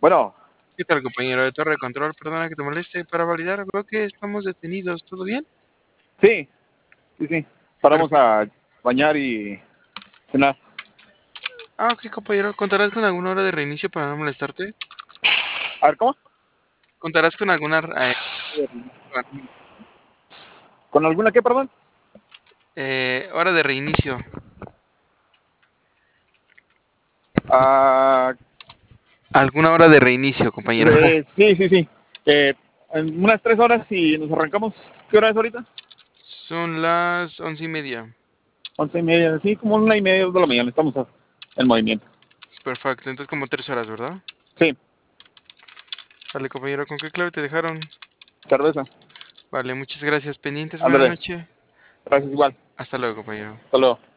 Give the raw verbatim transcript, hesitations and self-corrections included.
Bueno, ¿Qué tal, compañero de torre de control? Perdona que te moleste. Para validar, veo que estamos detenidos. ¿Todo bien? sí, sí, sí. Paramos Perfecto. a bañar y cenar. Ah, ok, compañero. ¿Contarás con alguna hora de reinicio para no molestarte? A ver, ¿cómo? ¿Contarás con alguna eh, hora de reinicio para no- ¿Con alguna qué, perdón? eh, hora de reinicio? Ah, ¿Alguna hora de reinicio, compañero? eh, sí, sí, sí. Eh, en unas tres horas y nos arrancamos. ¿Qué hora es ahorita? Son las once y media. Once y media, sí, como una y media de la mañana. Estamos en movimiento. Perfecto. Entonces como tres horas, ¿verdad? Sí, Vale, compañero. ¿Con qué clave te dejaron? cerveza. Vale, muchas gracias. Pendientes. Buenas Ándale, noches. gracias igual. Hasta luego, compañero. Hasta luego.